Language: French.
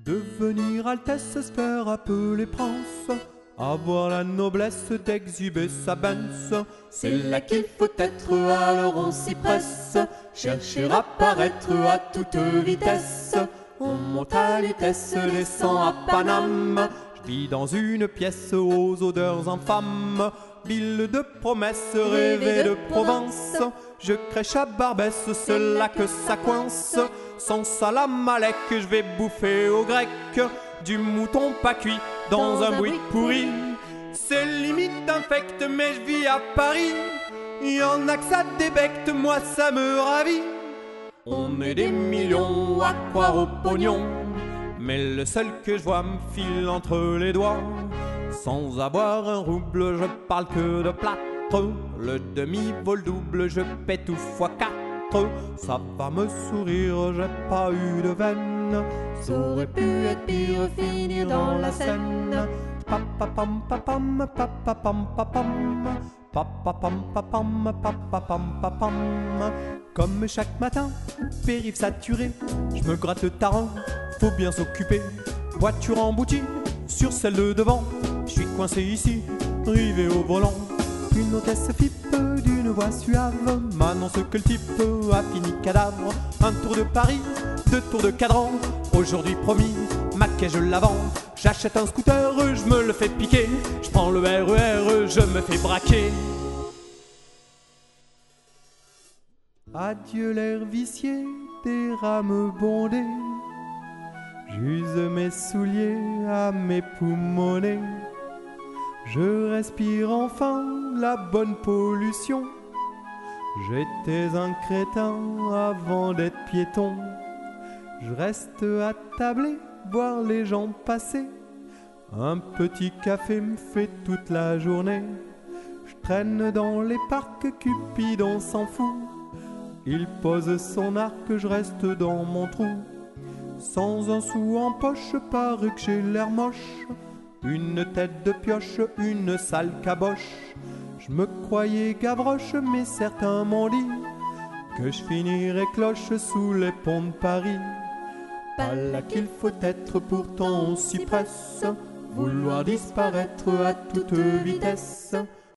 Devenir Altesse, se faire appeler prince, avoir la noblesse d'exhiber sa Benz. C'est là qu'il faut être, alors on s'y presse, chercher à paraître à toute vitesse. On monte à Lutèce, descend à Paname. Je vis dans une pièce aux odeurs infâmes, ville de promesses, rêvée de Provence. Je crèche à Barbès, c'est là que ça coince. Sans salam alek, je vais bouffer au grec du mouton pas cuit dans un bruit pourri. C'est limite infect, mais je vis à Paris. Y en a que ça débecte, moi ça me ravit. On est des millions à croire au pognon, mais le seul que je vois me file entre les doigts. Sans avoir un rouble, je parle que de plâtre. Le demi vaut le double, je paie tout fois 4. Ça va me sourire, j'ai pas eu de veine. Ça aurait pu être pire, finir dans la Seine. Papapam papam papapam papam papapam papam papapam papam. Comme chaque matin, périph' saturé, je me gratte le tarin, faut bien s'occuper. Voiture emboutie sur celle de devant, je suis coincé ici, rivé au volant. Une hôtesse pipe d'une voix suave m'annonce que le type a fini cadavre. Un tour de Paris, 2 tours de cadran, aujourd'hui promis, ma quai je la vends. J'achète un scooter, je me le fais piquer, je prends le RER, je me fais braquer. Adieu l'air vicié des rames bondées, j'use mes souliers à mes poumonnets. Je respire enfin la bonne pollution. J'étais un crétin avant d'être piéton. Je reste attablé, voir les gens passer. Un petit café me fait toute la journée. Je traîne dans les parcs, Cupidon s'en fout. Il pose son arc, je reste dans mon trou. Sans un sou en poche, paru que j'ai l'air moche. Une tête de pioche, une sale caboche. Je me croyais Gavroche, mais certains m'ont dit que je finirais cloche sous les ponts de Paris. Pas là qu'il faut être, pourtant on s'y presse, vouloir disparaître à toute vitesse.